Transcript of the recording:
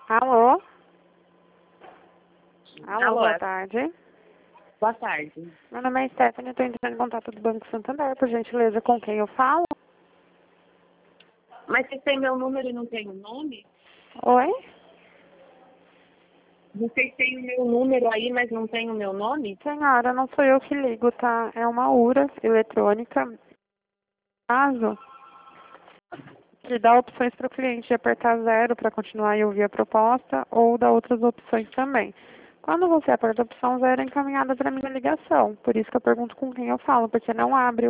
Alô? Alô, Alô, boa tarde. boa tarde. Meu nome é Stephanie, estou entrando em contato do Banco Santander, por gentileza, com quem eu falo? Mas vocês têm meu número e não tem o nome? Oi? Vocês têm o meu número aí, mas não tem o meu nome? Senhora, não sou eu que ligo, tá? É uma URA eletrônica, caso, que dá opções para o cliente de apertar zero para continuar e ouvir a proposta, ou dá outras opções também. Quando você aperta a opção zero, é encaminhada para minha ligação. Por isso que eu pergunto com quem eu falo, porque não abre